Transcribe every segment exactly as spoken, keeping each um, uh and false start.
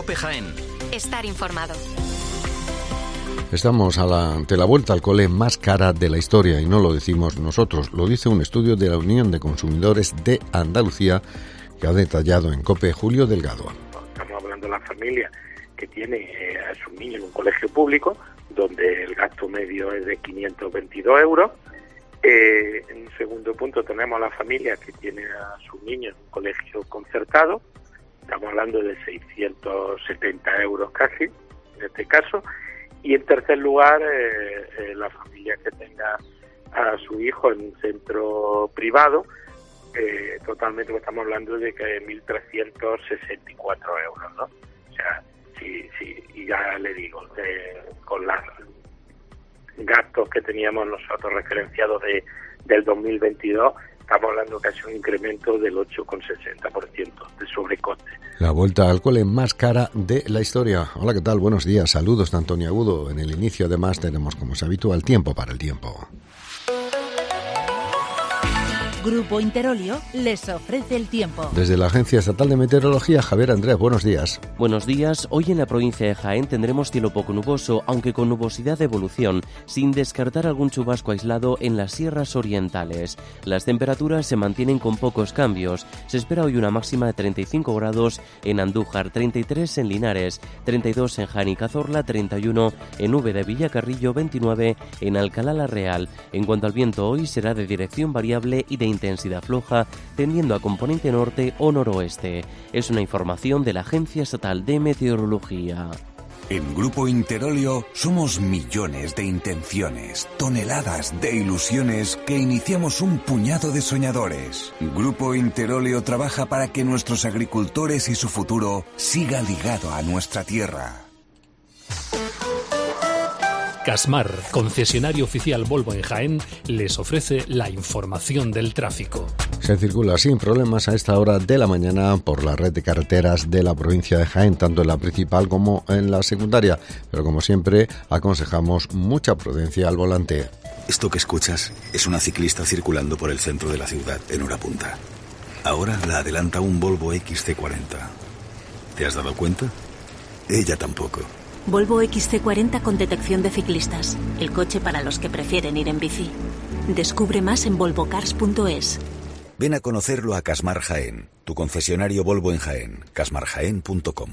COPE Jaén. Estar informado. Estamos a la, ante la vuelta al cole más cara de la historia, y no lo decimos nosotros, lo dice un estudio de la Unión de Consumidores de Andalucía que ha detallado en COPE Julio Delgado. Estamos hablando de la familia que tiene eh, a sus niños en un colegio público, donde el gasto medio es de quinientos veintidós euros. Eh, en un segundo punto tenemos a la familia que tiene a sus niños en un colegio concertado, estamos hablando de seiscientos setenta euros casi, en este caso. Y en tercer lugar, eh, eh, la familia que tenga a su hijo en un centro privado, eh, totalmente estamos hablando de que mil trescientos sesenta y cuatro euros, ¿no? O sea, sí, sí, y ya le digo, eh, con los gastos que teníamos nosotros referenciados de del dos mil veintidós, estamos hablando casi un incremento del ocho coma sesenta por ciento de sobrecoste. La vuelta al cole más cara de la historia. Hola, ¿qué tal? Buenos días. Saludos de Antonio Agudo. En el inicio, además, tenemos, como es habitual, tiempo para el tiempo. Grupo Interolio les ofrece el tiempo. Desde la Agencia Estatal de Meteorología, Javier Andrés, buenos días. Buenos días. Hoy en la provincia de Jaén tendremos cielo poco nuboso, aunque con nubosidad de evolución, sin descartar algún chubasco aislado en las sierras orientales. Las temperaturas se mantienen con pocos cambios. Se espera hoy una máxima de treinta y cinco grados en Andújar, treinta y tres en Linares, treinta y dos en Jaén y Cazorla, treinta y uno en Úbeda de Villacarrillo, veintinueve en Alcalá la Real. En cuanto al viento, hoy será de dirección variable y de intensidad floja, tendiendo a componente norte o noroeste. Es una información de la Agencia Estatal de Meteorología. En Grupo Interolio somos millones de intenciones, toneladas de ilusiones que iniciamos un puñado de soñadores. Grupo Interolio trabaja para que nuestros agricultores y su futuro siga ligado a nuestra tierra. Casmar, concesionario oficial Volvo en Jaén, les ofrece la información del tráfico. Se circula sin problemas a esta hora de la mañana por la red de carreteras de la provincia de Jaén, tanto en la principal como en la secundaria, pero como siempre aconsejamos mucha prudencia al volante. Esto que escuchas es una ciclista circulando por el centro de la ciudad en hora punta. Ahora la adelanta un Volvo equis ce cuarenta. ¿Te has dado cuenta? Ella tampoco. Volvo equis ce cuarenta con detección de ciclistas. El coche para los que prefieren ir en bici. Descubre más en volvocars punto es. Ven a conocerlo a Casmar Jaén, tu concesionario Volvo en Jaén. casmar jaén punto com.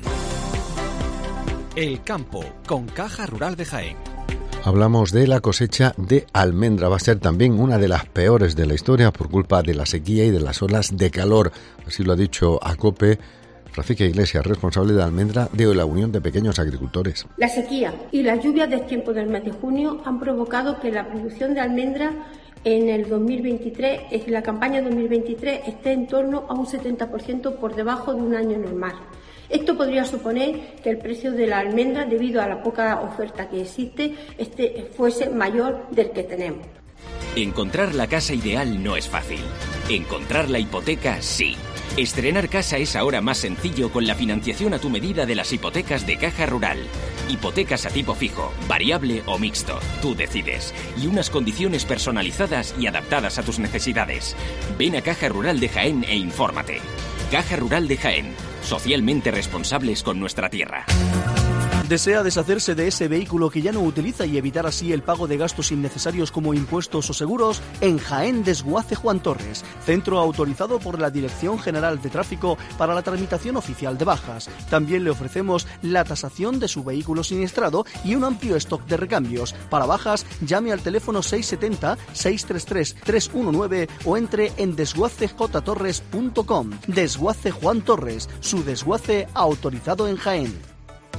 El campo, con Caja Rural de Jaén. Hablamos de la cosecha de almendra. Va a ser también una de las peores de la historia por culpa de la sequía y de las olas de calor. Así lo ha dicho a COPE Rafika Iglesias, responsable de almendra de la Unión de Pequeños Agricultores. La sequía y las lluvias del tiempo del mes de junio han provocado que la producción de almendra en el dos mil veintitrés, en la campaña dos mil veintitrés, esté en torno a un setenta por ciento por debajo de un año normal. Esto podría suponer que el precio de la almendra, debido a la poca oferta que existe, este fuese mayor del que tenemos. Encontrar la casa ideal no es fácil. Encontrar la hipoteca, sí. Estrenar casa es ahora más sencillo con la financiación a tu medida de las hipotecas de Caja Rural. Hipotecas a tipo fijo, variable o mixto, tú decides. Y unas condiciones personalizadas y adaptadas a tus necesidades. Ven a Caja Rural de Jaén e infórmate. Caja Rural de Jaén, socialmente responsables con nuestra tierra. ¿Desea deshacerse de ese vehículo que ya no utiliza y evitar así el pago de gastos innecesarios como impuestos o seguros? En Jaén Desguace Juan Torres, centro autorizado por la Dirección General de Tráfico para la tramitación oficial de bajas. También le ofrecemos la tasación de su vehículo siniestrado y un amplio stock de recambios. Para bajas, llame al teléfono seis siete cero, seis tres tres, tres uno nueve o entre en desguace j torres punto com. Desguace Juan Torres, su desguace autorizado en Jaén.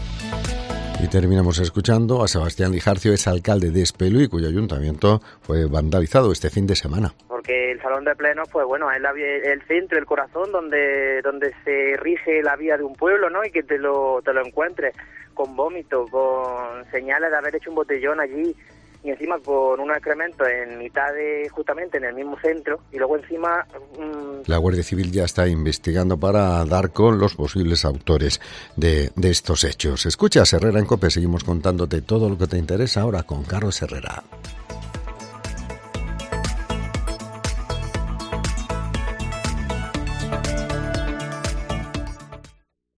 Y terminamos escuchando a Sebastián Lijarcio, es alcalde de Espelúi, cuyo ayuntamiento fue vandalizado este fin de semana. Porque el salón de plenos, pues bueno, es la, el centro, el corazón donde donde se rige la vida de un pueblo, ¿no? Y que te lo te lo encuentres con vómito, con señales de haber hecho un botellón allí, y encima con un excremento en mitad de, justamente en el mismo centro, y luego encima... Mmm... La Guardia Civil ya está investigando para dar con los posibles autores de, de estos hechos. Escucha, Herrera en COPE, seguimos contándote todo lo que te interesa ahora con Carlos Herrera.